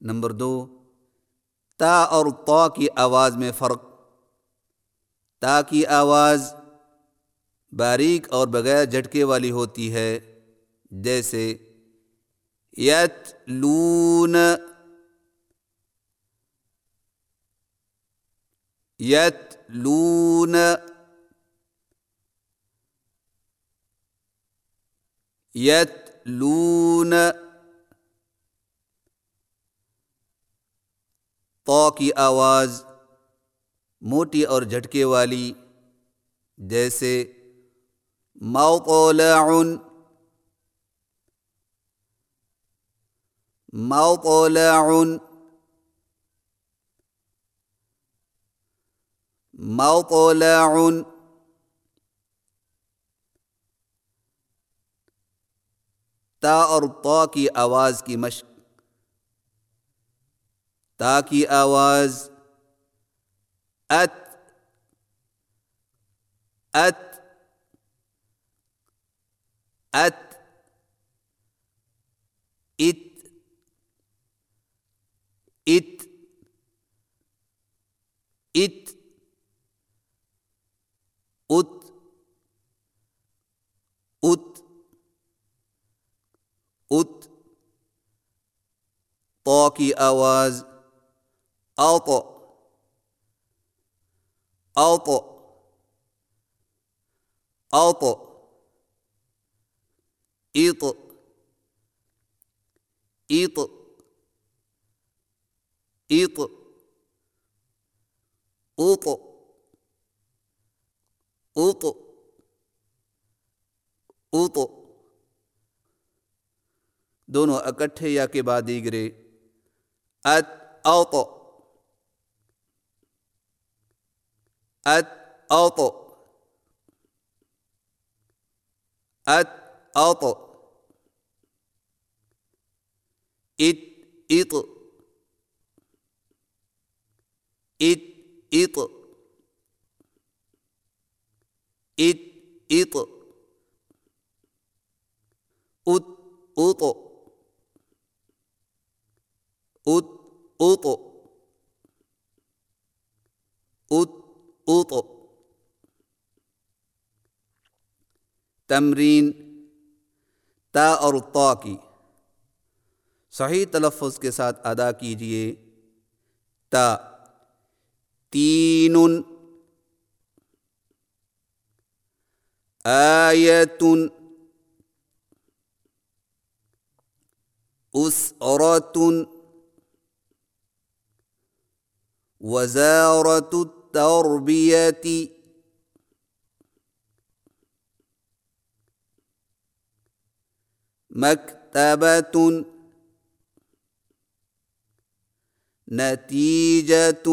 Number 2، تا اور طا کی آواز میں فرق۔ تا کی آواز باریک اور بغیر جھٹکے والی ہوتی ہے، جیسے یتلون، یتلون، یتلون۔ طا کی آواز موٹی اور جھٹکے والی، جیسے مطلع، مطلع، مطلع۔ تا اور طا کی آواز کی مشق۔ تا کی آواز ات، ات، ات، ات، ات، ات، ات، ات، ات۔ طا کی آواز اط، اط، اط، اط، اط، اط، اط، اط، اط۔ دونوں اکٹھے یا کے بعد دیگرے، ات، اط، ات، اط، ات، اط، ات، اط، ات، اط، ات، اط، ات، اط، ات، اط، ات، اط۔ تمرین تا اور طا کی صحیح تلفظ کے ساتھ ادا کیجیے۔ تا، تین، آیت، اسرۃ، وزارۃ التربیۃ، مکتبۃ، نتیجۃ۔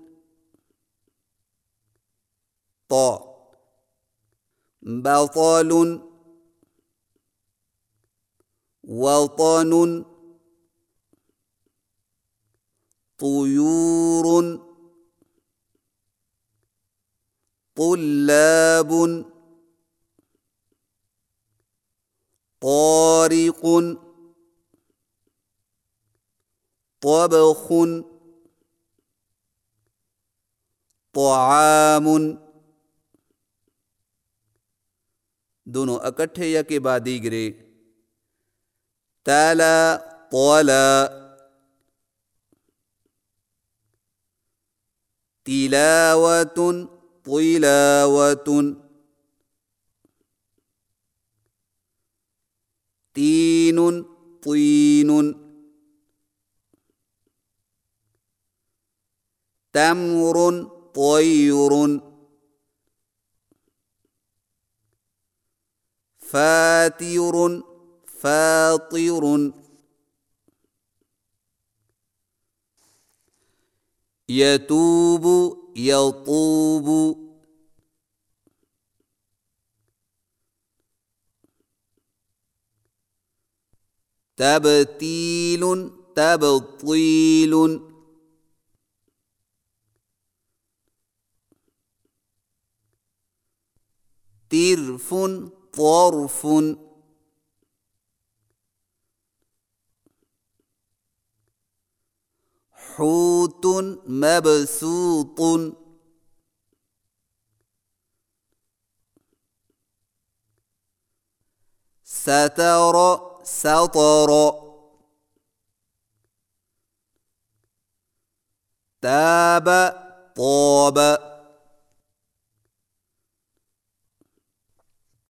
طا، بطل، وطن، طیور، طلاب، طارق، طبخ، طعام۔ دونوں اکٹھے یا کے بعد دیگرے، تلا، طلا، تلاوۃ، طلاوۃ، تین، طین، تمر، طیر، فاتر، فاطر، یتوب، یطوب، تبتیل، تبطیل، طرف، طرف، حوت مبسوط ستر سطر تاب طاب